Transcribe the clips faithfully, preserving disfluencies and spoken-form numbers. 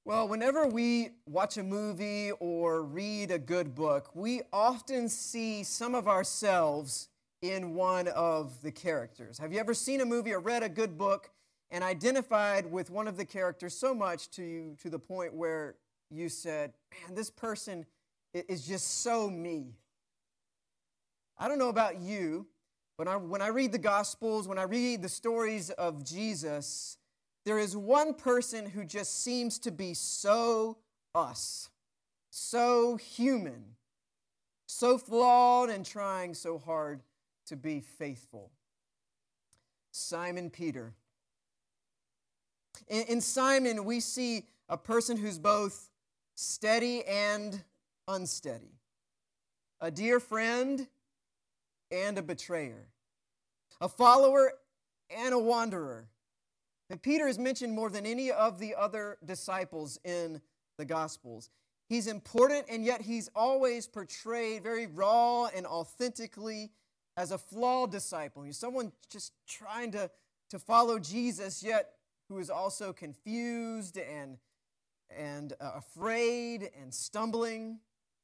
Well, whenever we watch a movie or read a good book, we often see some of ourselves in one of the characters. Have you ever seen a movie or read a good book and identified with one of the characters so much to you, to the point where you said, man, this person is just so me? I don't know about you, but I, when I read the Gospels, when I read the stories of Jesus, there is one person who just seems to be so us, so human, so flawed and trying so hard to be faithful. Simon Peter. In, in Simon, we see a person who's both steady and unsteady, a dear friend and a betrayer, a follower and a wanderer. And Peter is mentioned more than any of the other disciples in the Gospels. He's important, and yet he's always portrayed very raw and authentically as a flawed disciple. He's someone just trying to, to follow Jesus, yet who is also confused and, and uh, afraid and stumbling.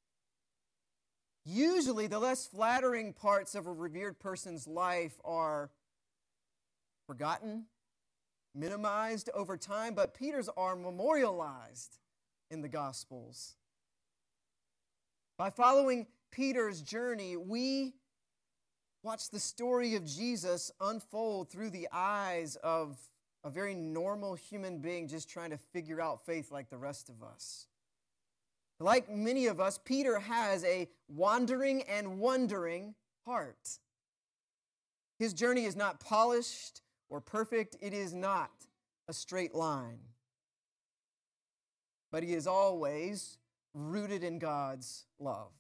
Usually, the less flattering parts of a revered person's life are forgotten, minimized over time, but Peter's are memorialized in the Gospels. By following Peter's journey, we watch the story of Jesus unfold through the eyes of a very normal human being just trying to figure out faith like the rest of us. Like many of us, Peter has a wandering and wondering heart. His journey is not polished or perfect. It is not a straight line. But he is always rooted in God's love.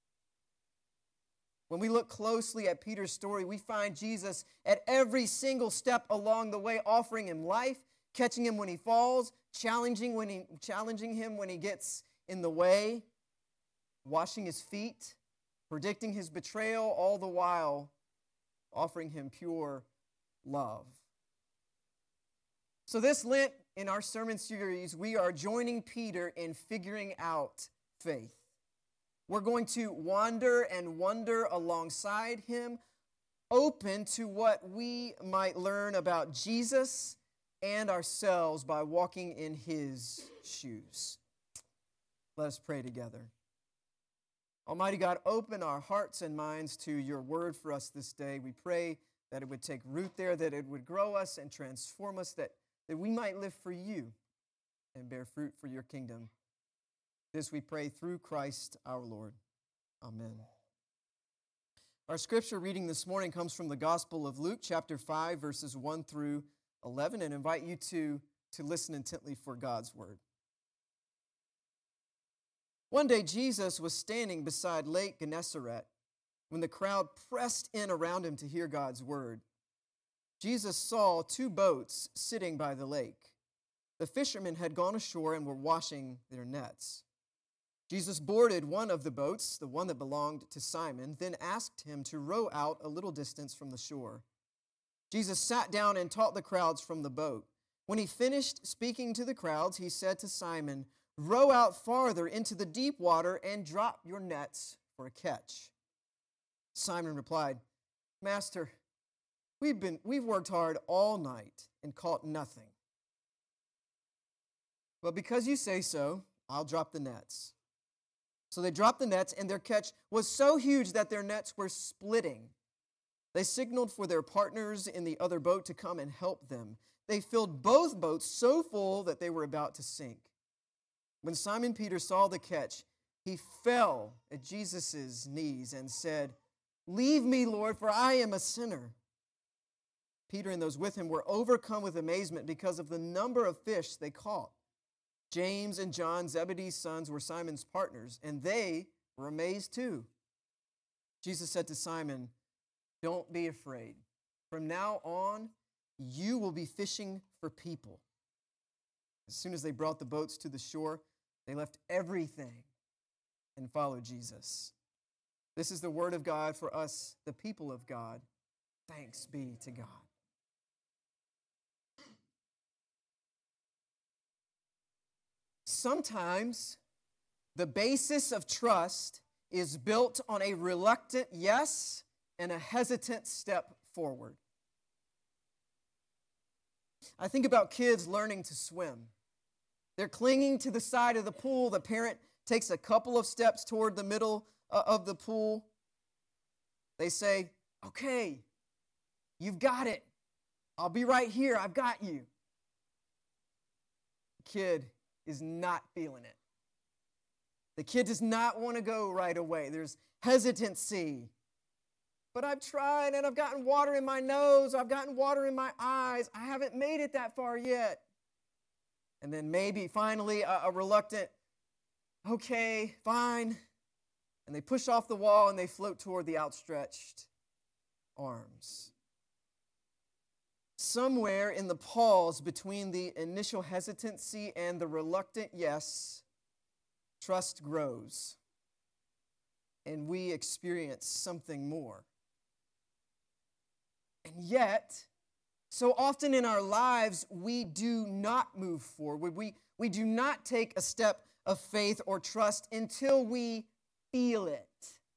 When we look closely at Peter's story, we find Jesus at every single step along the way, offering him life, catching him when he falls, challenging when he challenging him when he gets in the way, washing his feet, predicting his betrayal, all the while offering him pure love. So this Lent, in our sermon series, we are joining Peter in figuring out faith. We're going to wander and wonder alongside him, open to what we might learn about Jesus and ourselves by walking in his shoes. Let us pray together. Almighty God, open our hearts and minds to your word for us this day. We pray that it would take root there, that it would grow us and transform us, that that we might live for you and bear fruit for your kingdom. This we pray through Christ our Lord. Amen. Our scripture reading this morning comes from the Gospel of Luke, chapter five, verses one through eleven, and invite you to, to listen intently for God's word. One day Jesus was standing beside Lake Gennesaret when the crowd pressed in around him to hear God's word. Jesus saw two boats sitting by the lake. The fishermen had gone ashore and were washing their nets. Jesus boarded one of the boats, the one that belonged to Simon, then asked him to row out a little distance from the shore. Jesus sat down and taught the crowds from the boat. When he finished speaking to the crowds, he said to Simon, "Row out farther into the deep water and drop your nets for a catch." Simon replied, "Master, We've been we've worked hard all night and caught nothing. But because you say so, I'll drop the nets." So they dropped the nets, and their catch was so huge that their nets were splitting. They signaled for their partners in the other boat to come and help them. They filled both boats so full that they were about to sink. When Simon Peter saw the catch, he fell at Jesus' knees and said, "Leave me, Lord, for I am a sinner." Peter and those with him were overcome with amazement because of the number of fish they caught. James and John, Zebedee's sons, were Simon's partners, and they were amazed too. Jesus said to Simon, "Don't be afraid. From now on, you will be fishing for people." As soon as they brought the boats to the shore, they left everything and followed Jesus. This is the word of God for us, the people of God. Thanks be to God. sometimes the basis of trust is built on a reluctant yes and a hesitant step forward. I think about kids learning to swim. They're clinging to the side of the pool. The parent takes a couple of steps toward the middle uh, of the pool. They say, okay, you've got it. I'll be right here. I've got you. The kid is not feeling it. The kid does not want to go right away. There's hesitancy. But I've tried and I've gotten water in my nose. I've gotten water in my eyes. I haven't made it that far yet. And then maybe finally a, a reluctant, okay, fine. And they push off the wall and they float toward the outstretched arms. Somewhere in the pause between the initial hesitancy and the reluctant yes, trust grows. And we experience something more. And yet, so often in our lives, we do not move forward. We, we do not take a step of faith or trust until we feel it.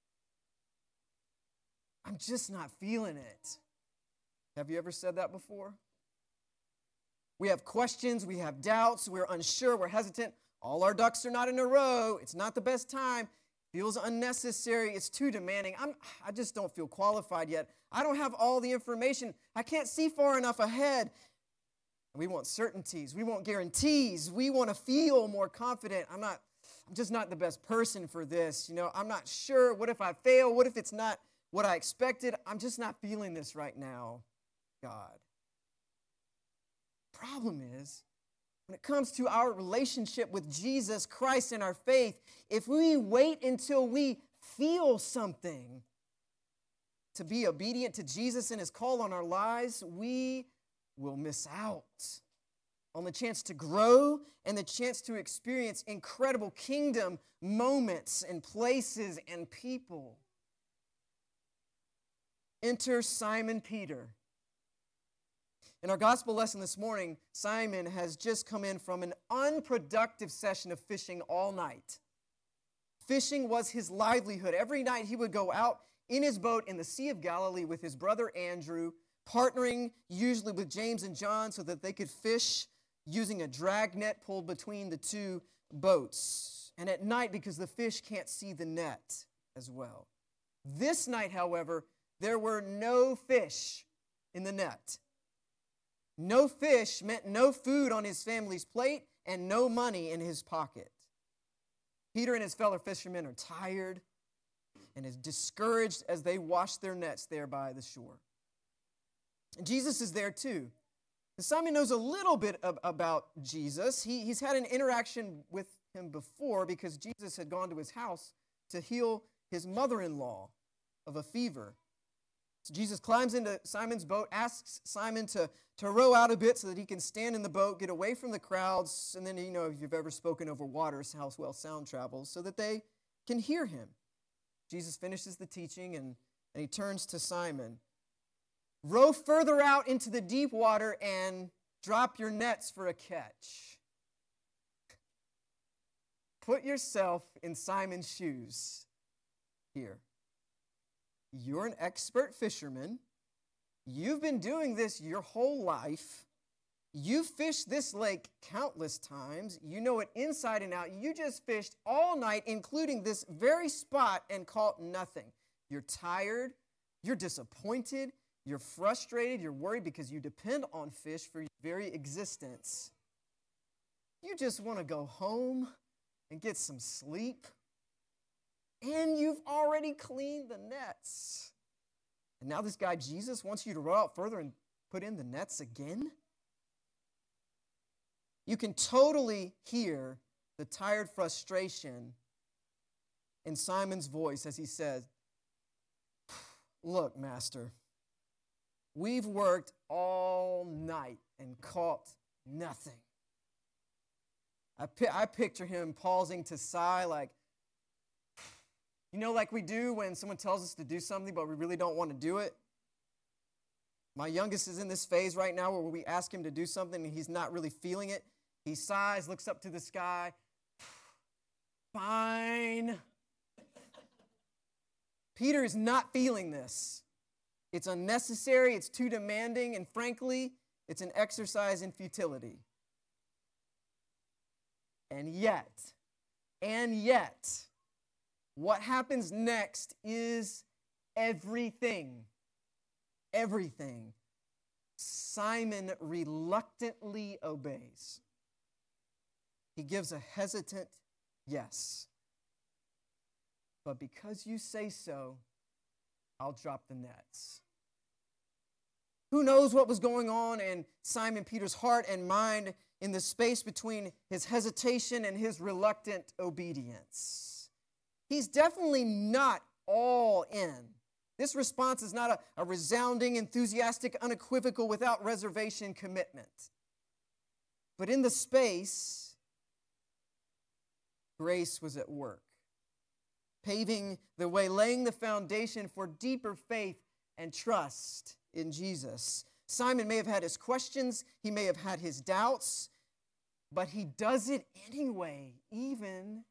I'm just not feeling it. Have you ever said that before? We have questions, we have doubts, we're unsure, we're hesitant. All our ducks are not in a row. It's not the best time. Feels unnecessary. It's too demanding. I'm, I just don't feel qualified yet. I don't have all the information. I can't see far enough ahead. We want certainties. We want guarantees. We want to feel more confident. I'm not, I'm just not the best person for this. You know, I'm not sure. What if I fail? What if it's not what I expected? I'm just not feeling this right now, God. Problem is, when it comes to our relationship with Jesus Christ and our faith, if we wait until we feel something to be obedient to Jesus and His call on our lives, we will miss out on the chance to grow and the chance to experience incredible kingdom moments and places and people. Enter Simon Peter. In our gospel lesson this morning, Simon has just come in from an unproductive session of fishing all night. Fishing was his livelihood. Every night he would go out in his boat in the Sea of Galilee with his brother Andrew, partnering usually with James and John so that they could fish using a drag net pulled between the two boats. And at night, because the fish can't see the net as well. This night, however, there were no fish in the net. No fish meant no food on his family's plate and no money in his pocket. Peter and his fellow fishermen are tired and is discouraged as they wash their nets there by the shore. And Jesus is there too. And Simon knows a little bit of, about Jesus. He, he's had an interaction with him before because Jesus had gone to his house to heal his mother-in-law of a fever. So Jesus climbs into Simon's boat, asks Simon to, to row out a bit so that he can stand in the boat, get away from the crowds, and then, you know, if you've ever spoken over water, how well sound travels, so that they can hear him. Jesus finishes the teaching, and, and he turns to Simon. Row further out into the deep water and drop your nets for a catch. Put yourself in Simon's shoes here. You're an expert fisherman. You've been doing this your whole life. You've fished this lake countless times. You know it inside and out. You just fished all night, including this very spot, and caught nothing. You're tired. You're disappointed. You're frustrated. You're worried because you depend on fish for your very existence. You just want to go home and get some sleep. And you've already cleaned the nets. And now this guy Jesus wants you to row out further and put in the nets again? You can totally hear the tired frustration in Simon's voice as he says, "Look, Master, we've worked all night and caught nothing." I, pi- I picture him pausing to sigh like, you know, like we do when someone tells us to do something, but we really don't want to do it. My youngest is in this phase right now where we ask him to do something and he's not really feeling it. He sighs, looks up to the sky, Fine. Peter is not feeling this. It's unnecessary, it's too demanding, and frankly, it's an exercise in futility. And yet, and yet, what happens next is everything. Everything. Simon reluctantly obeys. He gives a hesitant yes. But because you say so, I'll drop the nets. Who knows what was going on in Simon Peter's heart and mind in the space between his hesitation and his reluctant obedience? He's definitely not all in. This response is not a, a resounding, enthusiastic, unequivocal, without reservation commitment. But in the space, grace was at work, paving the way, laying the foundation for deeper faith and trust in Jesus. Simon may have had his questions, he may have had his doubts, but he does it anyway, even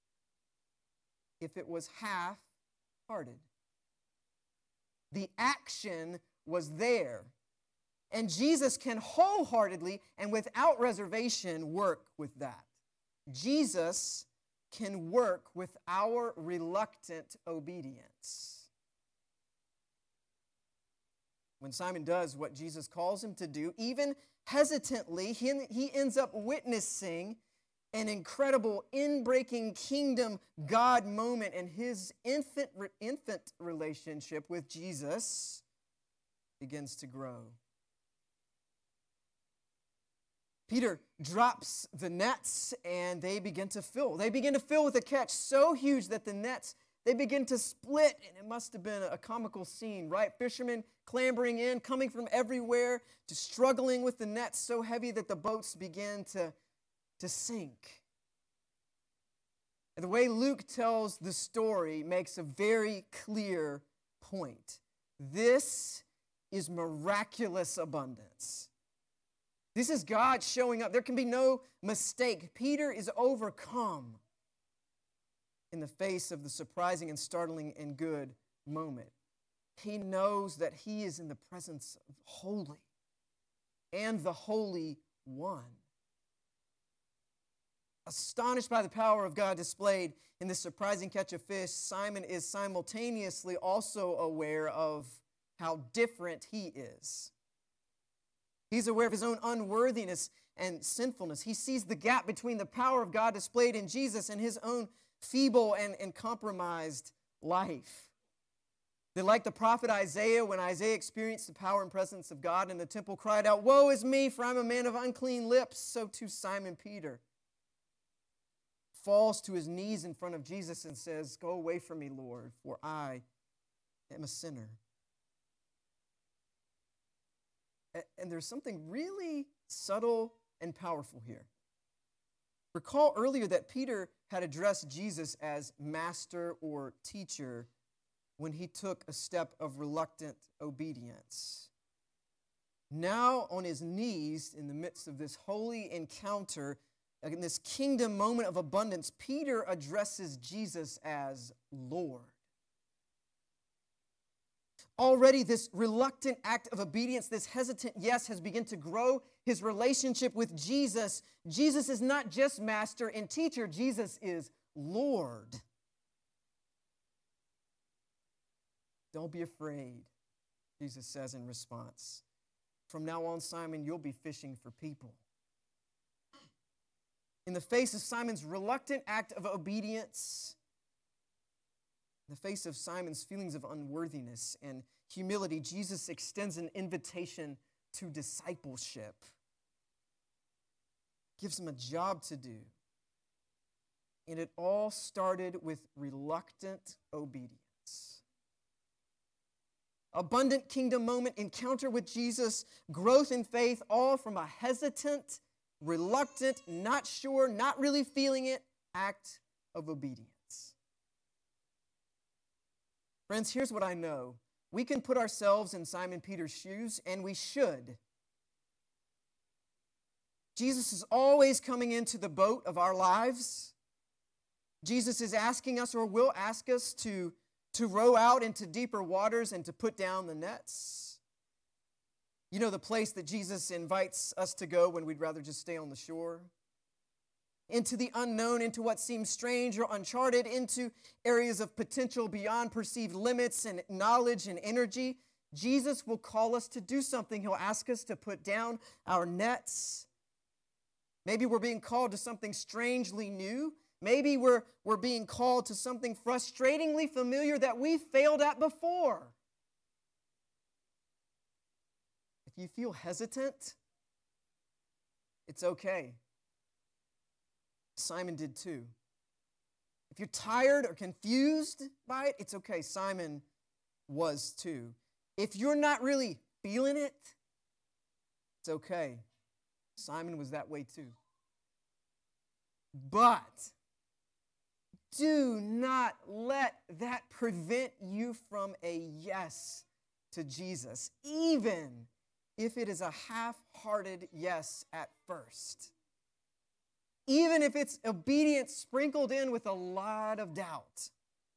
if it was half-hearted. The action was there, and Jesus can wholeheartedly and without reservation work with that. Jesus can work with our reluctant obedience. When Simon does what Jesus calls him to do, even hesitantly, he, he ends up witnessing an incredible, in-breaking kingdom God moment, and his infant, infant relationship with Jesus begins to grow. Peter drops the nets, and they begin to fill. They begin to fill with a catch so huge that the nets, they begin to split, and it must have been a comical scene, right? Fishermen clambering in, coming from everywhere, just struggling with the nets so heavy that the boats begin to, to sink. And the way Luke tells the story makes a very clear point. This is miraculous abundance. This is God showing up. There can be no mistake. Peter is overcome in the face of the surprising and startling and good moment. He knows that he is in the presence of holy and the Holy One. Astonished by the power of God displayed in this surprising catch of fish, Simon is simultaneously also aware of how different he is. He's aware of his own unworthiness and sinfulness. He sees the gap between the power of God displayed in Jesus and his own feeble and, and compromised life. That, like the prophet Isaiah, when Isaiah experienced the power and presence of God in the temple, cried out, "Woe is me, for I'm a man of unclean lips," so too Simon Peter falls to his knees in front of Jesus and says, "Go away from me, Lord, for I am a sinner." And there's something really subtle and powerful here. Recall earlier that Peter had addressed Jesus as master or teacher when he took a step of reluctant obedience. Now, on his knees, in the midst of this holy encounter, in this kingdom moment of abundance, Peter addresses Jesus as Lord. Already this reluctant act of obedience, this hesitant yes, has begun to grow his relationship with Jesus. Jesus is not just master and teacher, Jesus is Lord. Don't be afraid, Jesus says in response. From now on, Simon, you'll be fishing for people. In the face of Simon's reluctant act of obedience, in the face of Simon's feelings of unworthiness and humility, Jesus extends an invitation to discipleship. Gives him a job to do. And it all started with reluctant obedience. Abundant kingdom moment, encounter with Jesus, growth in faith, all from a hesitant, reluctant, not sure, not really feeling it, act of obedience. Friends, here's what I know. We can put ourselves in Simon Peter's shoes, and we should. Jesus is always coming into the boat of our lives. Jesus is asking us, or will ask us, to, to row out into deeper waters and to put down the nets. You know, the place that Jesus invites us to go when we'd rather just stay on the shore. Into the unknown, into what seems strange or uncharted, into areas of potential beyond perceived limits and knowledge and energy. Jesus will call us to do something. He'll ask us to put down our nets. Maybe we're being called to something strangely new. Maybe we're, we're being called to something frustratingly familiar that we failed at before. If you feel hesitant, it's okay. Simon did too. If you're tired or confused by it, it's okay. Simon was too. If you're not really feeling it, it's okay. Simon was that way too. But do not let that prevent you from a yes to Jesus, even if it is a half-hearted yes at first. Even if it's obedience sprinkled in with a lot of doubt.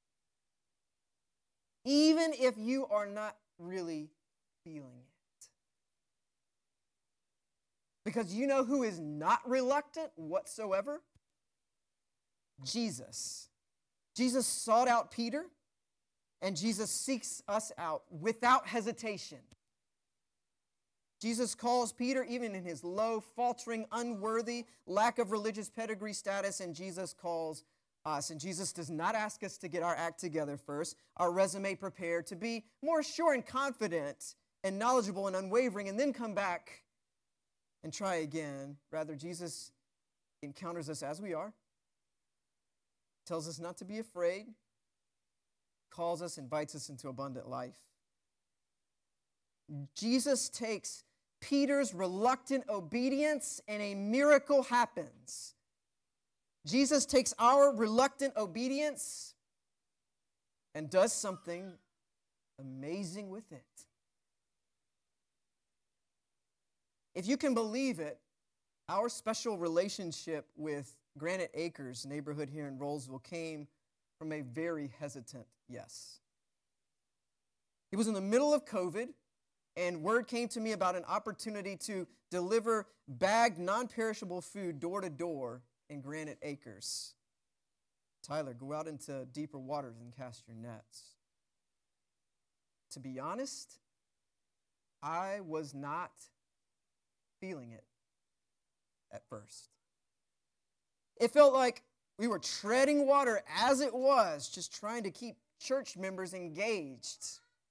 Even if you are not really feeling it. Because you know who is not reluctant whatsoever? Jesus. Jesus sought out Peter, and Jesus seeks us out without hesitation. Jesus calls Peter even in his low, faltering, unworthy, lack of religious pedigree status, and Jesus calls us. And Jesus does not ask us to get our act together first, our resume prepared, to be more sure and confident and knowledgeable and unwavering, and then come back and try again. Rather, Jesus encounters us as we are, tells us not to be afraid, calls us, invites us into abundant life. Jesus takes Peter's reluctant obedience, and a miracle happens. Jesus takes our reluctant obedience and does something amazing with it. If you can believe it, our special relationship with Granite Acres neighborhood here in Rollsville came from a very hesitant yes. It was in the middle of COVID, and word came to me about an opportunity to deliver bagged, non-perishable food door to door in Granite Acres. Tyler, go out into deeper waters and cast your nets. To be honest, I was not feeling it at first. It felt like we were treading water as it was, just trying to keep church members engaged.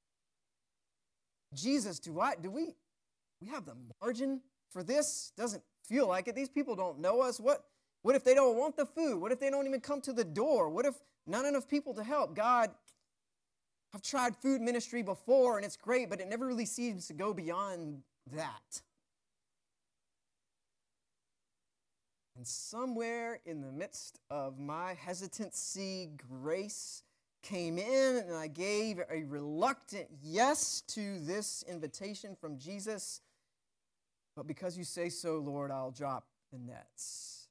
Jesus, do I do we we have the margin for this? Doesn't feel like it. These people don't know us. What what if they don't want the food? What if they don't even come to the door? What if not enough people to help? God, I've tried food ministry before and it's great, but it never really seems to go beyond that. And somewhere in the midst of my hesitancy, grace came in, and I gave a reluctant yes to this invitation from Jesus. But because you say so, Lord, I'll drop the nets.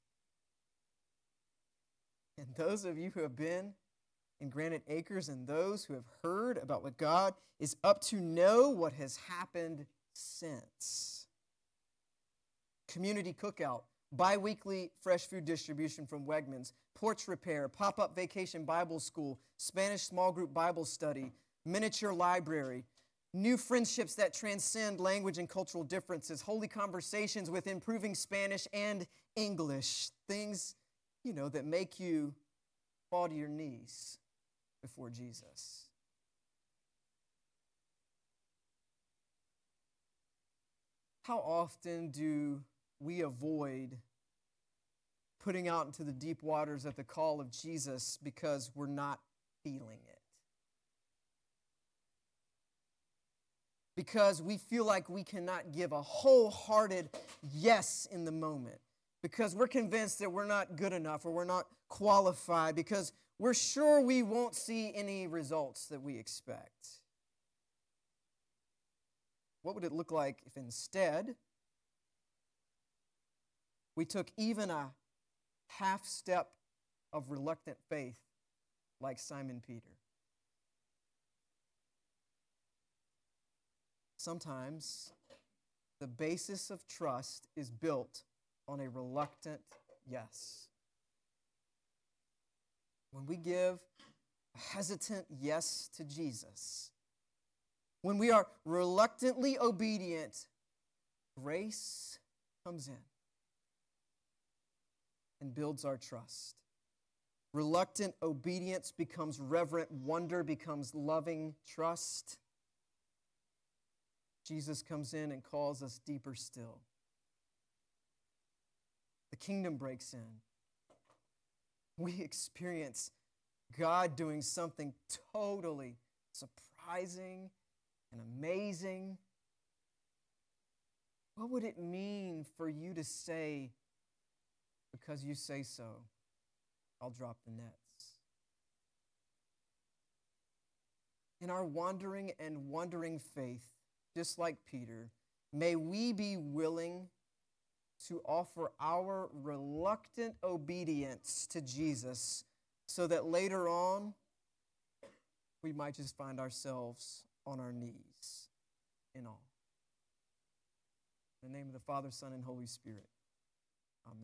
And those of you who have been in Granite Acres and those who have heard about what God is up to know what has happened since. Community cookout, bi-weekly fresh food distribution from Wegmans, porch repair, pop-up vacation Bible school, Spanish small group Bible study, miniature library, new friendships that transcend language and cultural differences, holy conversations with improving Spanish and English, things, you know, that make you fall to your knees before Jesus. How often do we avoid putting out into the deep waters at the call of Jesus because we're not feeling it? Because we feel like we cannot give a wholehearted yes in the moment. Because we're convinced that we're not good enough or we're not qualified. Because we're sure we won't see any results that we expect. What would it look like if instead we took even a half step of reluctant faith like Simon Peter. Sometimes the basis of trust is built on a reluctant yes. When we give a hesitant yes to Jesus, when we are reluctantly obedient, grace comes in and builds our trust. Reluctant obedience becomes reverent wonder, becomes loving trust. Jesus comes in and calls us deeper still. The kingdom breaks in. We experience God doing something totally surprising and amazing. What would it mean for you to say, because you say so, I'll drop the nets? In our wandering and wondering faith, just like Peter, may we be willing to offer our reluctant obedience to Jesus so that later on we might just find ourselves on our knees in awe. In the name of the Father, Son, and Holy Spirit.